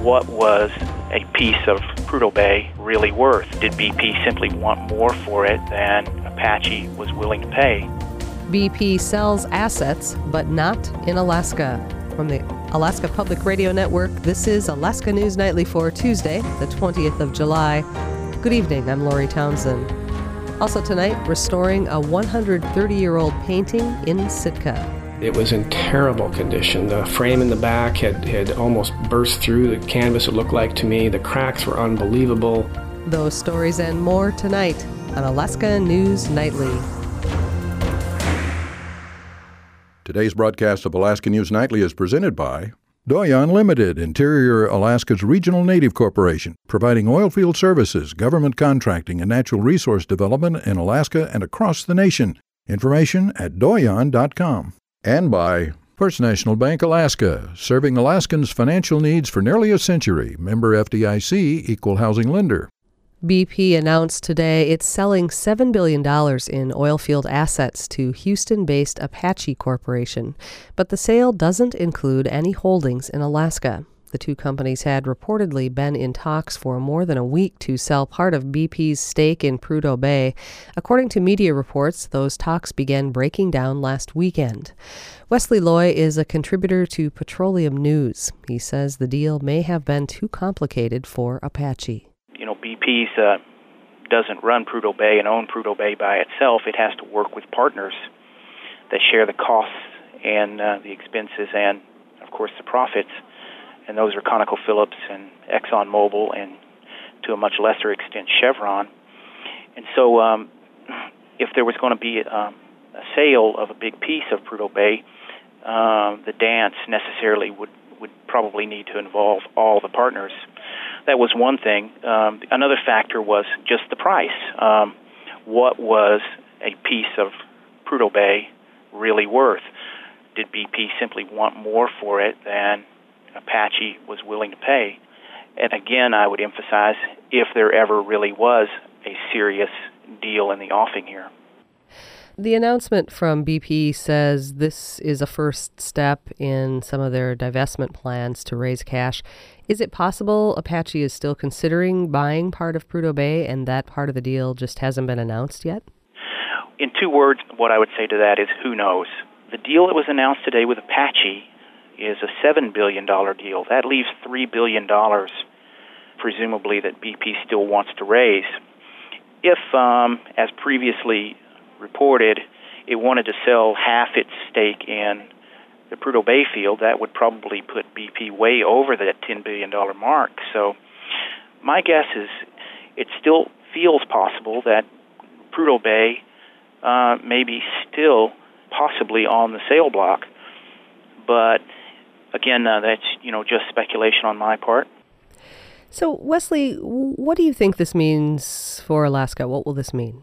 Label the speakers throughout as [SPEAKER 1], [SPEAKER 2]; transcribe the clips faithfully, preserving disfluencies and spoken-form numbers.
[SPEAKER 1] what was a piece of Prudhoe Bay really worth? Did B P simply want more for it than Apache was willing to pay?
[SPEAKER 2] B P sells assets, but not in Alaska. From the Alaska Public Radio Network, this is Alaska News Nightly for Tuesday, the twentieth of July. Good evening, I'm Lori Townsend. Also tonight, restoring a one hundred thirty-year-old painting in Sitka.
[SPEAKER 3] It was in terrible condition. The frame in the back had, had almost burst through the canvas, it looked like to me. The cracks were unbelievable.
[SPEAKER 2] Those stories and more tonight on Alaska News Nightly.
[SPEAKER 4] Today's broadcast of Alaska News Nightly is presented by Doyon Limited, Interior Alaska's regional native corporation, providing oilfield services, government contracting, and natural resource development in Alaska and across the nation. Information at doyon dot com. And by First National Bank Alaska, serving Alaskans' financial needs for nearly a century. Member F D I C, Equal Housing Lender.
[SPEAKER 2] B P announced today it's selling seven billion dollars in oilfield assets to Houston-based Apache Corporation, but the sale doesn't include any holdings in Alaska. The two companies had reportedly been in talks for more than a week to sell part of B P's stake in Prudhoe Bay. According to media reports, those talks began breaking down last weekend. Wesley Loy is a contributor to Petroleum News. He says the deal may have been too complicated for Apache.
[SPEAKER 1] You know, B P uh, doesn't run Prudhoe Bay and own Prudhoe Bay by itself. It has to work with partners that share the costs and uh, the expenses and, of course, the profits. And those are ConocoPhillips and ExxonMobil and, to a much lesser extent, Chevron. And so um, if there was going to be um, a sale of a big piece of Prudhoe Bay, um, the dance necessarily would, would probably need to involve all the partners. That was one thing. Um, another factor was just the price. Um, what was a piece of Prudhoe Bay really worth? Did B P simply want more for it than Apache was willing to pay? And again, I would emphasize, if there ever really was a serious deal in the offing here.
[SPEAKER 2] The announcement from B P says this is a first step in some of their divestment plans to raise cash. Is it possible Apache is still considering buying part of Prudhoe Bay and that part of the deal just hasn't been announced yet?
[SPEAKER 1] In two words, what I would say to that is who knows. The deal that was announced today with Apache is a seven billion dollars deal. That leaves three billion dollars, presumably, that B P still wants to raise. If, um, as previously reported, it wanted to sell half its stake in the Prudhoe Bay field, that would probably put B P way over that ten billion dollars mark. So my guess is it still feels possible that Prudhoe Bay uh, may be still possibly on the sale block. But again, uh, that's, you know, just speculation on my part.
[SPEAKER 2] So, Wesley, what do you think this means for Alaska? What will this mean?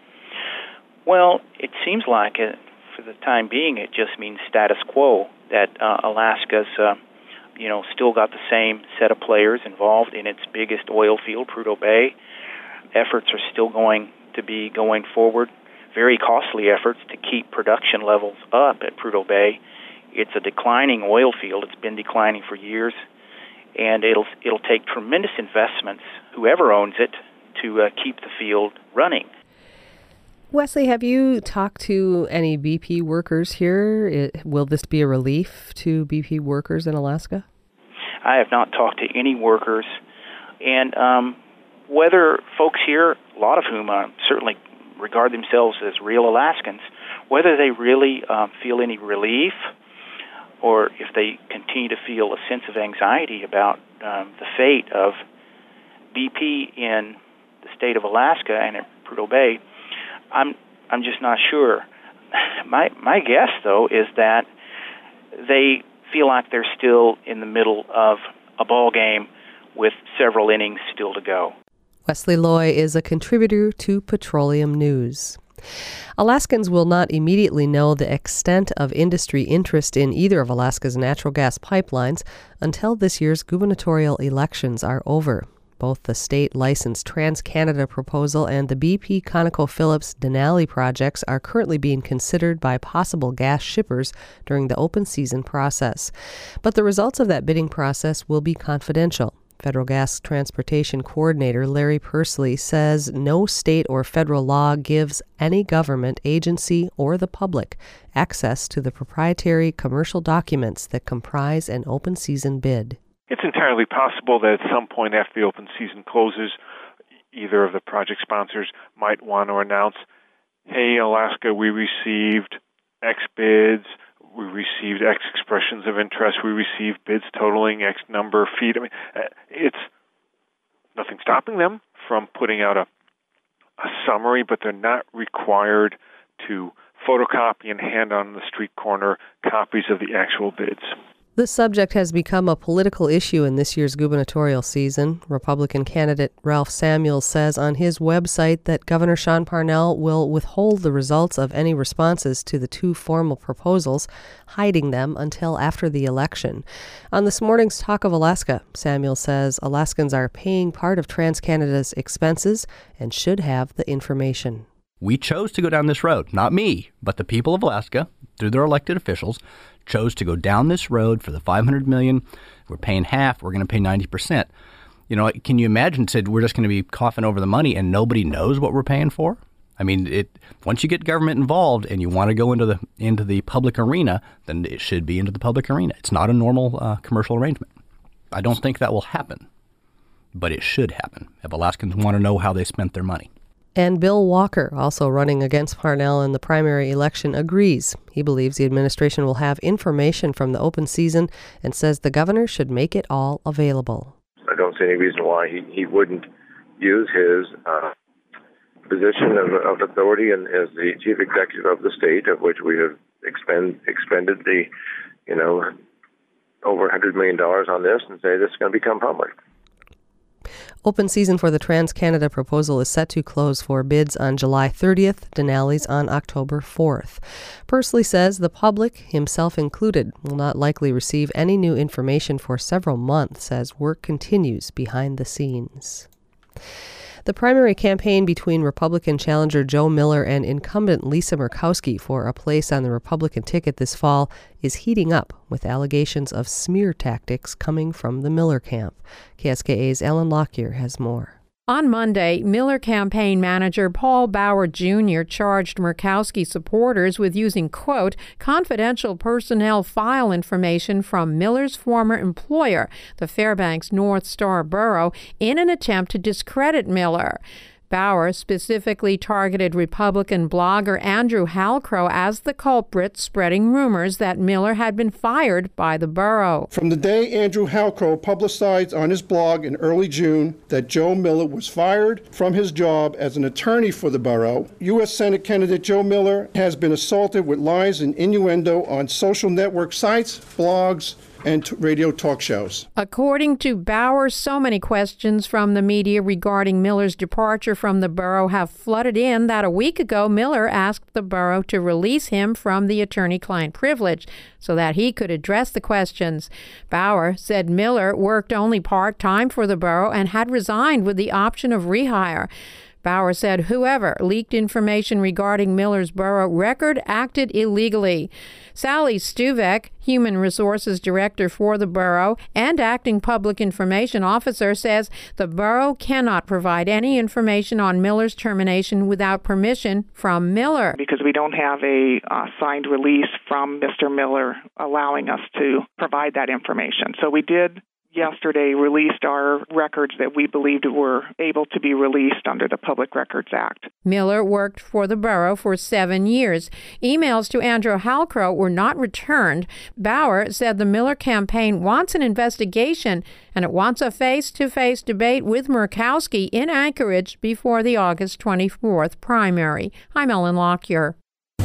[SPEAKER 1] Well, it seems like, it, for the time being, it just means status quo, that uh, Alaska's, uh, you know, still got the same set of players involved in its biggest oil field, Prudhoe Bay. Efforts are still going to be going forward, very costly efforts to keep production levels up at Prudhoe Bay. It's a declining oil field. It's been declining for years, and it'll it'll take tremendous investments, whoever owns it, to uh, keep the field running.
[SPEAKER 2] Wesley, have you talked to any B P workers here? It, will this be a relief to B P workers in Alaska?
[SPEAKER 1] I have not talked to any workers, and um, whether folks here, a lot of whom uh, certainly regard themselves as real Alaskans, whether they really uh, feel any relief or if they continue to feel a sense of anxiety about um, the fate of B P in the state of Alaska and at Prudhoe Bay, I'm I'm just not sure. My my guess, though, is that they feel like they're still in the middle of a ball game with several innings still to go.
[SPEAKER 2] Wesley Loy is a contributor to Petroleum News. Alaskans will not immediately know the extent of industry interest in either of Alaska's natural gas pipelines until this year's gubernatorial elections are over. Both the state-licensed TransCanada proposal and the B P ConocoPhillips Denali projects are currently being considered by possible gas shippers during the open season process. But the results of that bidding process will be confidential. Federal Gas Transportation Coordinator Larry Pursley says no state or federal law gives any government agency or the public access to the proprietary commercial documents that comprise an open season bid.
[SPEAKER 5] It's entirely possible that at some point after the open season closes, either of the project sponsors might want to announce, hey, Alaska, we received X bids, we received X expressions of interest, we received bids totaling X number of feet. I mean, it's nothing stopping them from putting out a, a summary, but they're not required to photocopy and hand on the street corner copies of the actual bids.
[SPEAKER 2] This subject has become a political issue in this year's gubernatorial season. Republican candidate Ralph Samuels says on his website that Governor Sean Parnell will withhold the results of any responses to the two formal proposals, hiding them until after the election. On this morning's Talk of Alaska, Samuels says Alaskans are paying part of TransCanada's expenses and should have the information.
[SPEAKER 6] We chose to go down this road, not me, but the people of Alaska, through their elected officials, chose to go down this road for the five hundred million dollars. We're paying half. We're going to pay ninety percent. You know, can you imagine, Sid, we're just going to be coughing over the money and nobody knows what we're paying for? I mean, it once you get government involved and you want to go into the into the public arena, then it should be into the public arena. It's not a normal uh, commercial arrangement. I don't think that will happen, but it should happen if Alaskans want to know how they spent their money.
[SPEAKER 2] And Bill Walker, also running against Parnell in the primary election, agrees. He believes the administration will have information from the open season and says the governor should make it all available.
[SPEAKER 7] I don't see any reason why he, he wouldn't use his uh, position of, of authority and as the chief executive of the state, of which we have expend, expended the, you know, over one hundred million dollars on this, and say this is going to become public.
[SPEAKER 2] Open season for the TransCanada proposal is set to close for bids on July thirtieth, Denali's on October fourth. Pursley says the public, himself included, will not likely receive any new information for several months as work continues behind the scenes. The primary campaign between Republican challenger Joe Miller and incumbent Lisa Murkowski for a place on the Republican ticket this fall is heating up, with allegations of smear tactics coming from the Miller camp. K S K A's Ellen Lockyer has more.
[SPEAKER 8] On Monday, Miller campaign manager Paul Bauer Junior charged Murkowski supporters with using, quote, confidential personnel file information from Miller's former employer, the Fairbanks North Star Borough, in an attempt to discredit Miller. Bauer specifically targeted Republican blogger Andrew Halcrow as the culprit, spreading rumors that Miller had been fired by the borough.
[SPEAKER 9] From the day Andrew Halcrow publicized on his blog in early June that Joe Miller was fired from his job as an attorney for the borough, U S Senate candidate Joe Miller has been assaulted with lies and innuendo on social network sites, blogs, and t- radio talk shows.
[SPEAKER 8] According to Bauer, so many questions from the media regarding Miller's departure from the borough have flooded in that a week ago Miller asked the borough to release him from the attorney-client privilege so that he could address the questions. Bauer said Miller worked only part-time for the borough and had resigned with the option of rehire. Bauer said whoever leaked information regarding Miller's borough record acted illegally. Sally Stuvek, Human Resources Director for the borough and Acting Public Information Officer, says the borough cannot provide any information on Miller's termination without permission from Miller.
[SPEAKER 10] Because we don't have a uh, signed release from Mister Miller allowing us to provide that information. So we did yesterday released our records that we believed were able to be released under the Public Records Act.
[SPEAKER 8] Miller worked for the borough for seven years. Emails to Andrew Halcrow were not returned. Bauer said the Miller campaign wants an investigation and it wants a face-to-face debate with Murkowski in Anchorage before the August twenty-fourth primary. I'm Ellen Lockyer.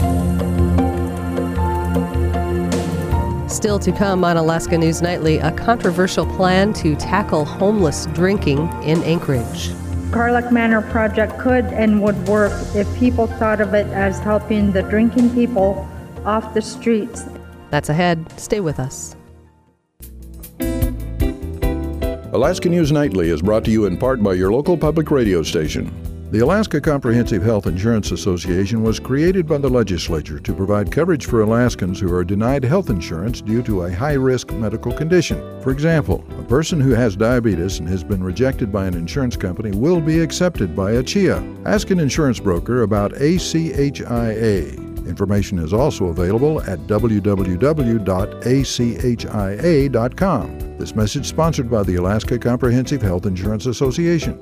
[SPEAKER 2] Still to come on Alaska News Nightly, a controversial plan to tackle homeless drinking in Anchorage.
[SPEAKER 11] Carluck Manor project could and would work if people thought of it as helping the drinking people off the streets.
[SPEAKER 2] That's ahead. Stay with us.
[SPEAKER 4] Alaska News Nightly is brought to you in part by your local public radio station. The Alaska Comprehensive Health Insurance Association was created by the legislature to provide coverage for Alaskans who are denied health insurance due to a high-risk medical condition. For example, a person who has diabetes and has been rejected by an insurance company will be accepted by A C I A. Ask an insurance broker about A C H I A. Information is also available at w w w dot a c h i a dot com. This message sponsored by the Alaska Comprehensive Health Insurance Association.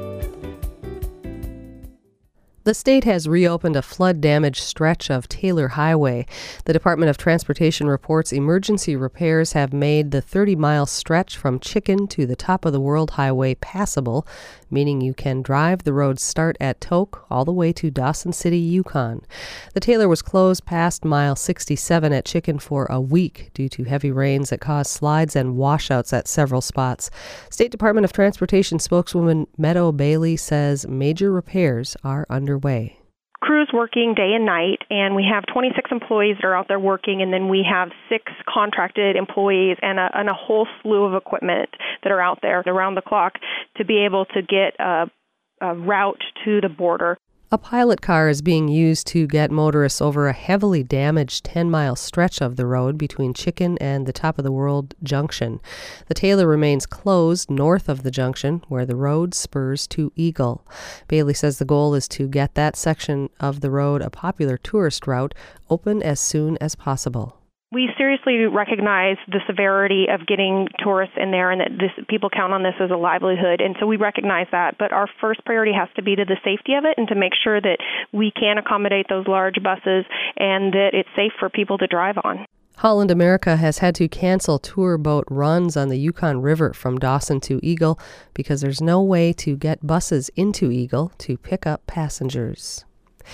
[SPEAKER 2] The state has reopened a flood-damaged stretch of Taylor Highway. The Department of Transportation reports emergency repairs have made the thirty-mile stretch from Chicken to the Top of the World Highway passable, meaning you can drive the road's start at Tok all the way to Dawson City, Yukon. The Taylor was closed past mile sixty-seven at Chicken for a week due to heavy rains that caused slides and washouts at several spots. State Department of Transportation spokeswoman Meadow Bailey says major repairs are underway. Way.
[SPEAKER 12] Crews working day and night, and we have twenty-six employees that are out there working, and then we have six contracted employees and a, and a whole slew of equipment that are out there around the clock to be able to get a, a route to the border.
[SPEAKER 2] A pilot car is being used to get motorists over a heavily damaged ten-mile stretch of the road between Chicken and the Top of the World junction. The Taylor remains closed north of the junction, where the road spurs to Eagle. Bailey says the goal is to get that section of the road, a popular tourist route, open as soon as possible.
[SPEAKER 12] We seriously recognize the severity of getting tourists in there and that this, people count on this as a livelihood, and so we recognize that. But our first priority has to be to the safety of it and to make sure that we can accommodate those large buses and that it's safe for people to drive on.
[SPEAKER 2] Holland America has had to cancel tour boat runs on the Yukon River from Dawson to Eagle because there's no way to get buses into Eagle to pick up passengers.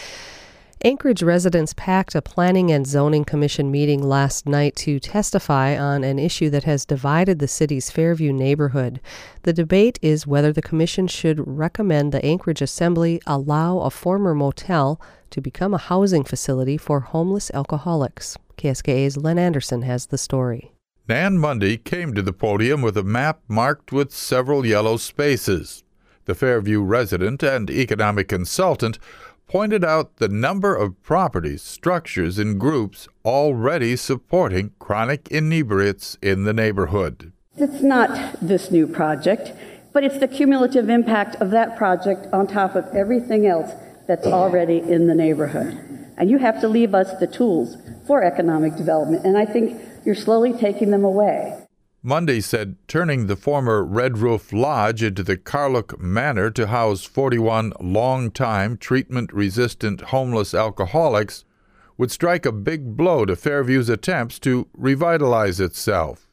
[SPEAKER 2] Anchorage residents packed a Planning and Zoning Commission meeting last night to testify on an issue that has divided the city's Fairview neighborhood. The debate is whether the commission should recommend the Anchorage Assembly allow a former motel to become a housing facility for homeless alcoholics. K S K A's Len Anderson has the story.
[SPEAKER 13] Nan Mundy came to the podium with a map marked with several yellow spaces. The Fairview resident and economic consultant pointed out the number of properties, structures, and groups already supporting chronic inebriates in the neighborhood.
[SPEAKER 14] It's not this new project, but it's the cumulative impact of that project on top of everything else that's already in the neighborhood. And you have to leave us the tools for economic development, and I think you're slowly taking them away.
[SPEAKER 13] Mundy said turning the former Red Roof Lodge into the Carluck Manor to house forty-one long-time treatment-resistant homeless alcoholics would strike a big blow to Fairview's attempts to revitalize itself.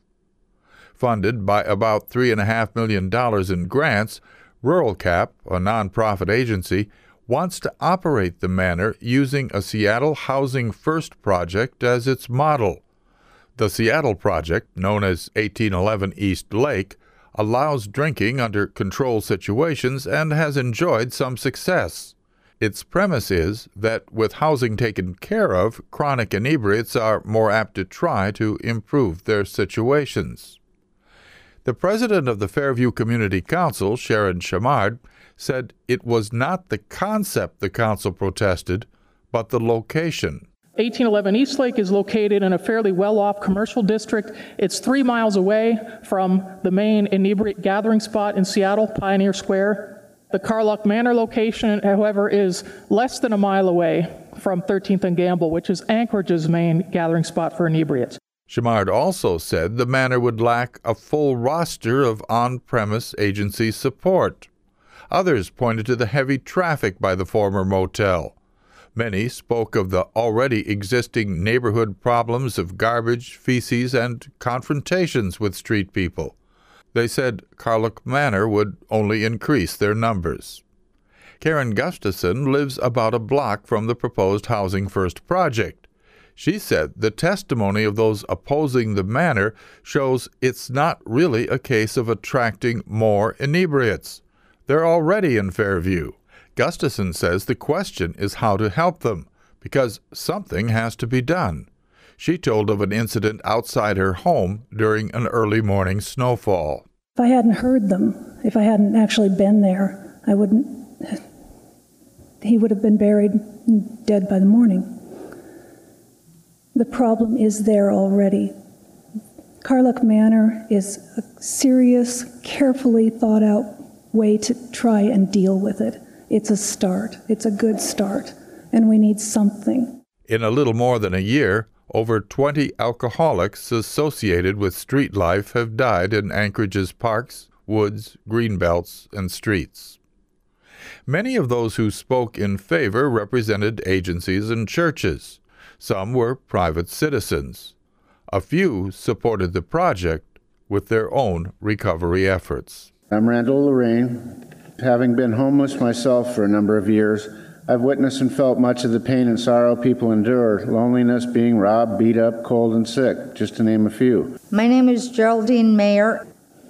[SPEAKER 13] Funded by about three point five million dollars in grants, Rural Cap, a nonprofit agency, wants to operate the manor using a Seattle Housing First project as its model. The Seattle project, known as eighteen eleven East Lake, allows drinking under controlled situations and has enjoyed some success. Its premise is that with housing taken care of, chronic inebriates are more apt to try to improve their situations. The president of the Fairview Community Council, Sharon Chamard, said it was not the concept the council protested, but the location.
[SPEAKER 15] eighteen eleven East Lake is located in a fairly well-off commercial district. It's three miles away from the main inebriate gathering spot in Seattle, Pioneer Square. The Carluck Manor location, however, is less than a mile away from thirteenth and Gamble, which is Anchorage's main gathering spot for inebriates.
[SPEAKER 13] Chamard also said the manor would lack a full roster of on-premise agency support. Others pointed to the heavy traffic by the former motel. Many spoke of the already existing neighborhood problems of garbage, feces, and confrontations with street people. They said Carluck Manor would only increase their numbers. Karen Gustafson lives about a block from the proposed Housing First project. She said the testimony of those opposing the manor shows it's not really a case of attracting more inebriates. They're already in Fairview. Gustafson says the question is how to help them, because something has to be done. She told of an incident outside her home during an early morning snowfall.
[SPEAKER 16] If I hadn't heard them, if I hadn't actually been there, I wouldn't, he would have been buried dead by the morning. The problem is there already. Carluck Manor is a serious, carefully thought out way to try and deal with it. It's a start. It's a good start. And we need something.
[SPEAKER 13] In a little more than a year, over twenty alcoholics associated with street life have died in Anchorage's parks, woods, greenbelts, and streets. Many of those who spoke in favor represented agencies and churches. Some were private citizens. A few supported the project with their own recovery efforts.
[SPEAKER 17] I'm Randall Lorraine. Having been homeless myself for a number of years, I've witnessed and felt much of the pain and sorrow people endure, loneliness, being robbed, beat up, cold, and sick, just to name a few.
[SPEAKER 11] My name is Geraldine Mayer.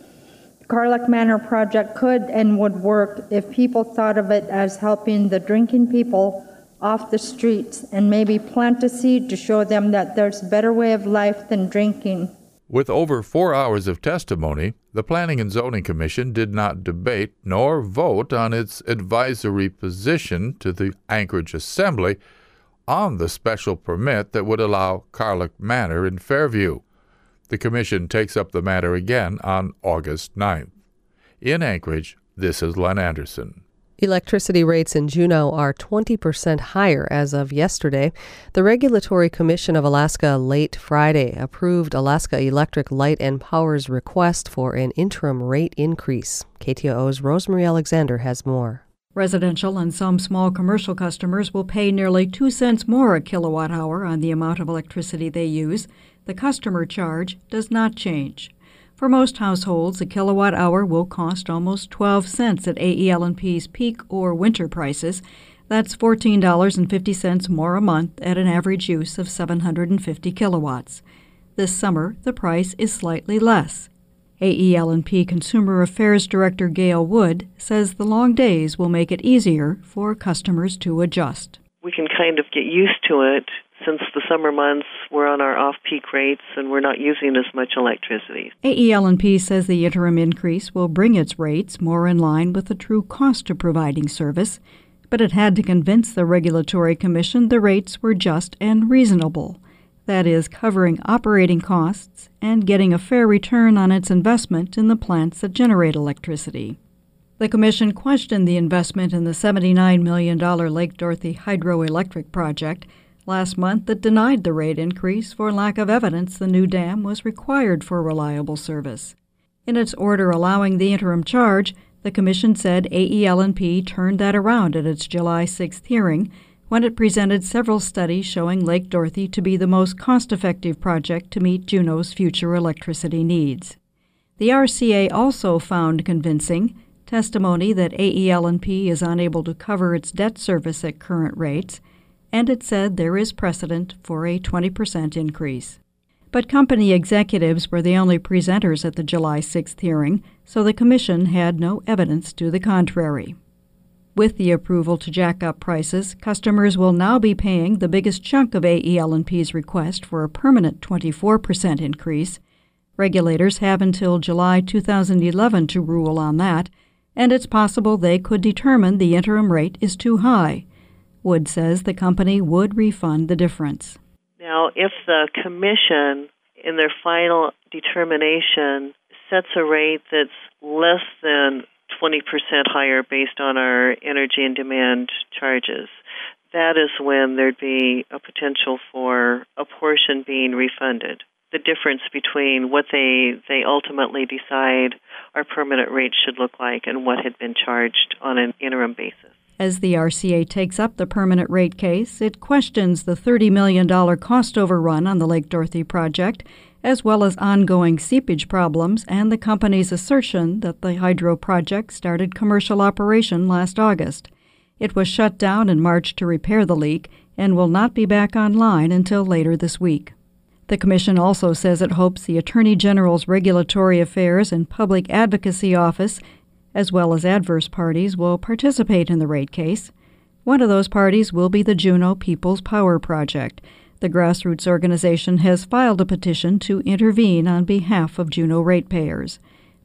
[SPEAKER 11] The Carluck Manor project could and would work if people thought of it as helping the drinking people off the streets and maybe plant a seed to show them that there's a better way of life than drinking.
[SPEAKER 13] With over four hours of testimony, the Planning and Zoning Commission did not debate nor vote on its advisory position to the Anchorage Assembly on the special permit that would allow Carluck Manor in Fairview. The Commission takes up the matter again on August ninth. In Anchorage, this is Len Anderson.
[SPEAKER 2] Electricity rates in Juneau are twenty percent higher as of yesterday. The Regulatory Commission of Alaska late Friday approved Alaska Electric Light and Power's request for an interim rate increase. K T O O's Rosemary Alexander has more.
[SPEAKER 18] Residential and some small commercial customers will pay nearly two cents more a kilowatt hour on the amount of electricity they use. The customer charge does not change. For most households, a kilowatt hour will cost almost twelve cents at A E L and P's peak or winter prices. That's fourteen dollars and fifty cents more a month at an average use of seven hundred fifty kilowatts. This summer, the price is slightly less. A E L and P Consumer Affairs Director Gail Wood says the long days will make it easier for customers to adjust.
[SPEAKER 19] We can kind of get used to it. Since the summer months, we're on our off-peak rates and we're not using as much electricity.
[SPEAKER 18] A E L and P says the interim increase will bring its rates more in line with the true cost of providing service, but it had to convince the Regulatory Commission the rates were just and reasonable. That is, covering operating costs and getting a fair return on its investment in the plants that generate electricity. The Commission questioned the investment in the seventy-nine million dollars Lake Dorothy hydroelectric project. Last month, it denied the rate increase for lack of evidence the new dam was required for reliable service. In its order allowing the interim charge, the Commission said A E L and P turned that around at its July sixth hearing when it presented several studies showing Lake Dorothy to be the most cost-effective project to meet Juneau's future electricity needs. The R C A also found convincing testimony that A E L and P is unable to cover its debt service at current rates, and it said there is precedent for a twenty percent increase. But company executives were the only presenters at the July sixth hearing, so the Commission had no evidence to the contrary. With the approval to jack up prices, customers will now be paying the biggest chunk of A E L and P's request for a permanent twenty-four percent increase. Regulators have until July two thousand eleven to rule on that, and it's possible they could determine the interim rate is too high. Wood says the company would refund the difference.
[SPEAKER 19] Now, if the Commission, in their final determination, sets a rate that's less than twenty percent higher based on our energy and demand charges, that is when there'd be a potential for a portion being refunded. The difference between what they, they ultimately decide our permanent rate should look like and what had been charged on an interim basis.
[SPEAKER 18] As the R C A takes up the permanent rate case, it questions the thirty million dollars cost overrun on the Lake Dorothy project, as well as ongoing seepage problems and the company's assertion that the hydro project started commercial operation last August. It was shut down in March to repair the leak and will not be back online until later this week. The Commission also says it hopes the Attorney General's Regulatory Affairs and Public Advocacy Office, as well as adverse parties, will participate in the rate case. One of those parties will be the Juneau People's Power Project. The grassroots organization has filed a petition to intervene on behalf of Juneau ratepayers.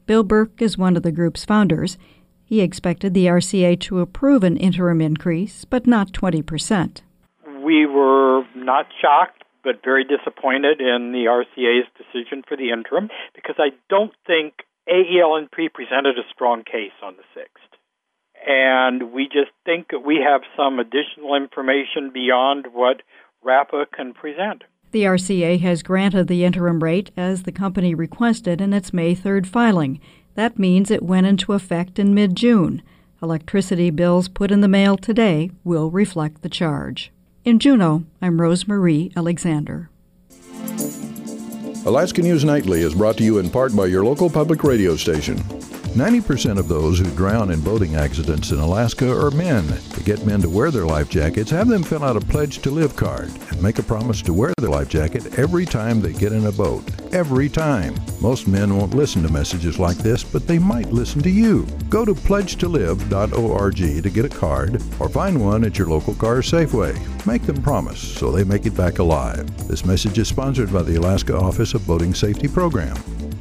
[SPEAKER 18] Bill Burke is one of the group's founders. He expected the R C A to approve an interim increase, but not twenty percent.
[SPEAKER 20] We were not shocked, but very disappointed in the R C A's decision for the interim, because I don't think A E L N P presented a strong case on the sixth. And we just think that we have some additional information beyond what RAPA can present.
[SPEAKER 18] The R C A has granted the interim rate as the company requested in its May third filing. That means it went into effect in mid-June. Electricity bills put in the mail today will reflect the charge. In Juneau, I'm Rose Marie Alexander.
[SPEAKER 4] Alaska News Nightly is brought to you in part by your local public radio station. ninety percent of those who drown in boating accidents in Alaska are men. To get men to wear their life jackets, have them fill out a Pledge to Live card and make a promise to wear their life jacket every time they get in a boat. Every time. Most men won't listen to messages like this, but they might listen to you. Go to pledge to live dot org to get a card or find one at your local car Safeway. Make them promise so they make it back alive. This message is sponsored by the Alaska Office of Boating Safety Program.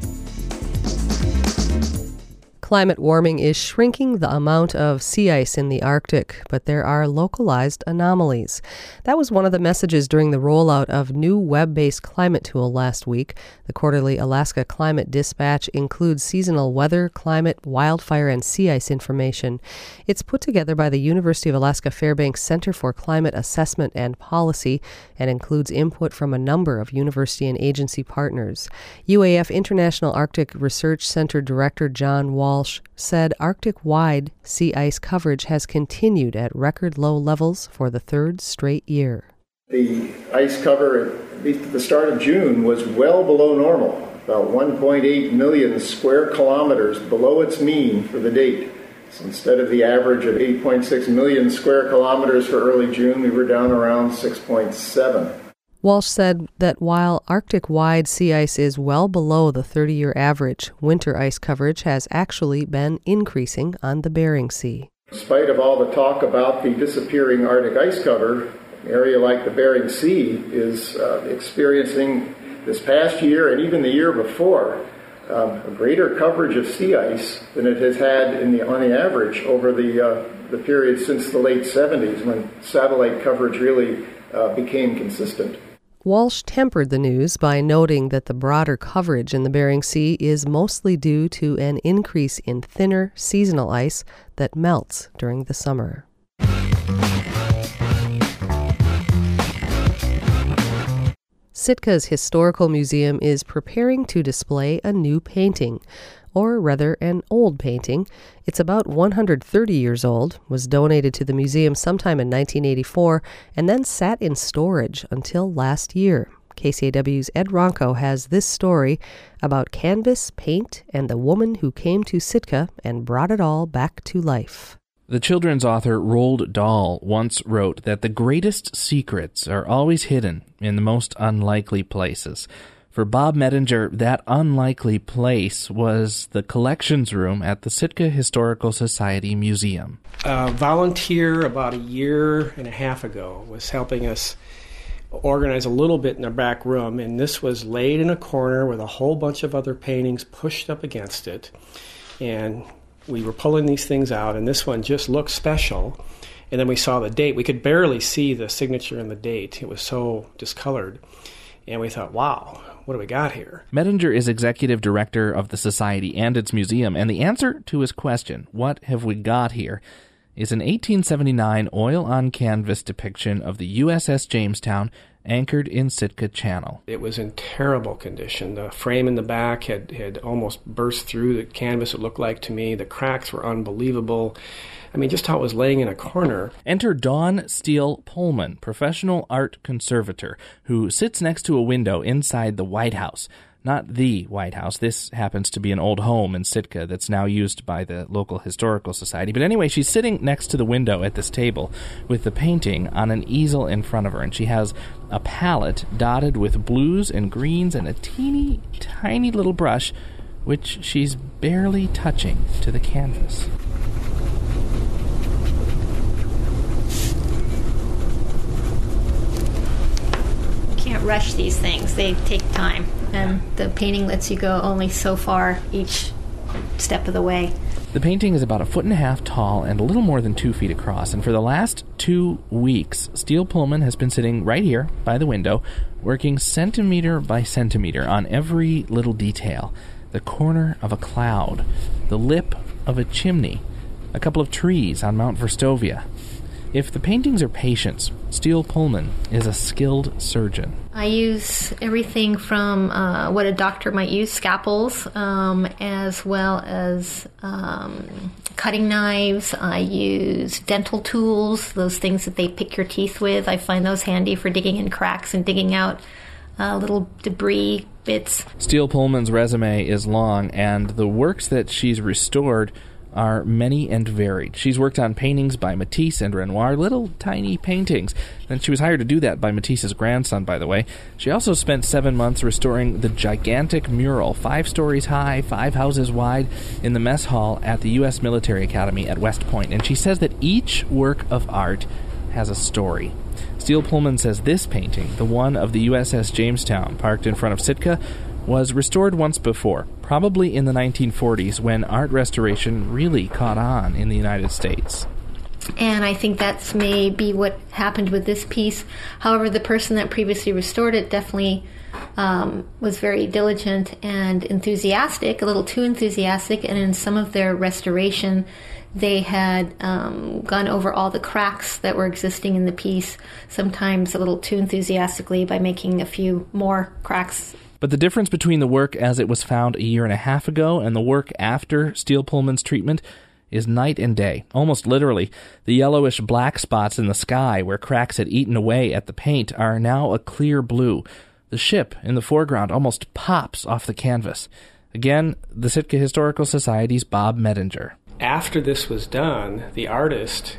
[SPEAKER 2] Climate warming is shrinking the amount of sea ice in the Arctic, but there are localized anomalies. That was one of the messages during the rollout of new web-based climate tool last week. The quarterly Alaska Climate Dispatch includes seasonal weather, climate, wildfire, and sea ice information. It's put together by the University of Alaska Fairbanks Center for Climate Assessment and Policy and includes input from a number of university and agency partners. U A F International Arctic Research Center Director John Walsh said Arctic-wide sea ice coverage has continued at record low levels for the third straight year.
[SPEAKER 21] The ice cover, at least at the start of June, was well below normal, about one point eight million square kilometers below its mean for the date. So instead of the average of eight point six million square kilometers for early June, we were down around six point seven.
[SPEAKER 2] Walsh said that while Arctic-wide sea ice is well below the thirty-year average, winter ice coverage has actually been increasing on the Bering Sea.
[SPEAKER 21] In spite of all the talk about the disappearing Arctic ice cover, an area like the Bering Sea is uh, experiencing this past year and even the year before um, a greater coverage of sea ice than it has had in the, on the average over the, uh, the period since the late seventies, when satellite coverage really uh, became consistent.
[SPEAKER 2] Walsh tempered the news by noting that the broader coverage in the Bering Sea is mostly due to an increase in thinner seasonal ice that melts during the summer. Sitka's Historical Museum is preparing to display a new painting, or rather an old painting. It's about one hundred thirty years old, was donated to the museum sometime in nineteen eighty-four, and then sat in storage until last year. K C A W's Ed Ronco has this story about canvas, paint, and the woman who came to Sitka and brought it all back to life.
[SPEAKER 22] The children's author Roald Dahl once wrote that the greatest secrets are always hidden in the most unlikely places. For Bob Mettinger, that unlikely place was the collections room at the Sitka Historical Society Museum.
[SPEAKER 3] A volunteer about a year and a half ago was helping us organize a little bit in the back room, and this was laid in a corner with a whole bunch of other paintings pushed up against it. And we were pulling these things out, and this one just looked special. And then we saw the date. We could barely see the signature and the date. It was so discolored. And we thought, wow, what do we got here?
[SPEAKER 22] Mettinger is executive director of the Society and its museum, and the answer to his question, what have we got here, is an eighteen seventy-nine oil-on-canvas depiction of the U S S Jamestown anchored in Sitka Channel.
[SPEAKER 3] It was in terrible condition. The frame in the back had, had almost burst through the canvas, it looked like to me. The cracks were unbelievable. I mean, just how it was laying in a corner.
[SPEAKER 22] Enter Dawn Steele Pullman, professional art conservator, who sits next to a window inside the White House. Not the White House. This happens to be an old home in Sitka that's now used by the local historical society. But anyway, she's sitting next to the window at this table with the painting on an easel in front of her, and she has a palette dotted with blues and greens and a teeny, tiny little brush, which she's barely touching to the canvas.
[SPEAKER 23] Can't rush these things. They take time, and the painting lets you go only so far each step of the way.
[SPEAKER 22] The painting is about a foot and a half tall and a little more than two feet across, and for the last two weeks, Steele Pullman has been sitting right here by the window, working centimeter by centimeter on every little detail. The corner of a cloud, the lip of a chimney, a couple of trees on Mount Verstovia. If the paintings are patients, Steele Pullman is a skilled surgeon.
[SPEAKER 23] I use everything from uh, what a doctor might use, scalpels, um, as well as um, cutting knives. I use dental tools, those things that they pick your teeth with. I find those handy for digging in cracks and digging out uh, little debris bits.
[SPEAKER 22] Steele Pullman's resume is long, and the works that she's restored are many and varied. She's worked on paintings by Matisse and Renoir, little tiny paintings. And she was hired to do that by Matisse's grandson, by the way. She also spent seven months restoring the gigantic mural, five stories high, five houses wide, in the mess hall at the U S Military Academy at West Point. And she says that each work of art has a story. Steele Pullman says this painting, the one of the U S S Jamestown, parked in front of Sitka, was restored once before, probably in the nineteen forties, when art restoration really caught on in the United States.
[SPEAKER 23] And I think that's maybe what happened with this piece. However, the person that previously restored it definitely um, was very diligent and enthusiastic, a little too enthusiastic, and in some of their restoration, they had um, gone over all the cracks that were existing in the piece, sometimes a little too enthusiastically by making a few more cracks.
[SPEAKER 22] But the difference between the work as it was found a year and a half ago and the work after Steele Pullman's treatment is night and day. Almost literally, the yellowish black spots in the sky where cracks had eaten away at the paint are now a clear blue. The ship in the foreground almost pops off the canvas. Again, the Sitka Historical Society's Bob Medinger.
[SPEAKER 3] After this was done, the artist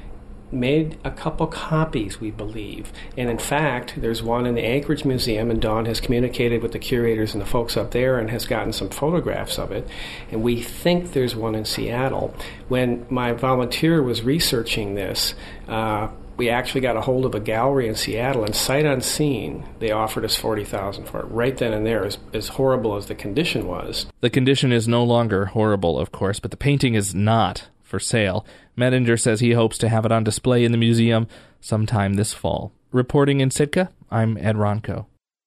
[SPEAKER 3] made a couple copies, we believe. And in fact, there's one in the Anchorage Museum, and Dawn has communicated with the curators and the folks up there and has gotten some photographs of it. And we think there's one in Seattle. When my volunteer was researching this, uh, we actually got a hold of a gallery in Seattle, and sight unseen, they offered us forty thousand dollars for it right then and there, as, as horrible as the condition was.
[SPEAKER 22] The condition is no longer horrible, of course, but the painting is not for sale. Medinger says he hopes to have it on display in the museum sometime this fall. Reporting in Sitka, I'm Ed Ronco.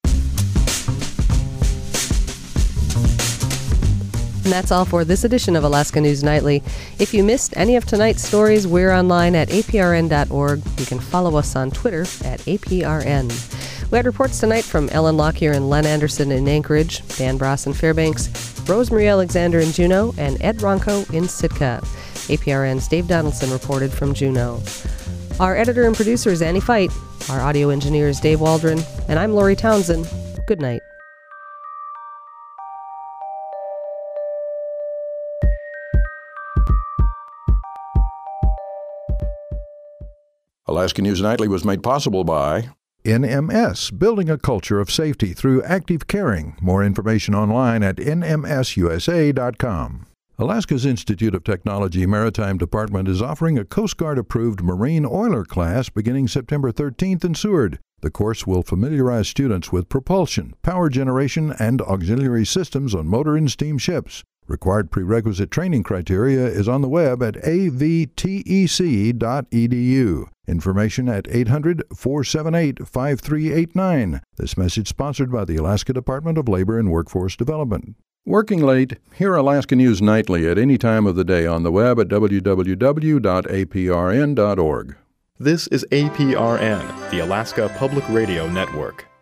[SPEAKER 2] And that's all for this edition of Alaska News Nightly. If you missed any of tonight's stories, we're online at A P R N dot org. You can follow us on Twitter at A P R N. We had reports tonight from Ellen Lockyer and Len Anderson in Anchorage, Dan Bross in Fairbanks, Rosemarie Alexander in Juneau, and Ed Ronco in Sitka. A P R N's Dave Donaldson reported from Juneau. Our editor and producer is Annie Fight. Our audio engineer is Dave Waldron. And I'm Lori Townsend. Good night.
[SPEAKER 4] Alaska News Nightly was made possible by N M S, building a culture of safety through active caring. More information online at N M S U S A dot com. Alaska's Institute of Technology Maritime Department is offering a Coast Guard-approved Marine Oiler class beginning September thirteenth in Seward. The course will familiarize students with propulsion, power generation, and auxiliary systems on motor and steam ships. Required prerequisite training criteria is on the web at A V T E C dot E D U. Information at eight hundred, four seven eight, five three eight nine. This message sponsored by the Alaska Department of Labor and Workforce Development. Working late? Hear Alaska News Nightly at any time of the day on the web at w w w dot A P R N dot org.
[SPEAKER 1] This is A P R N, the Alaska Public Radio Network.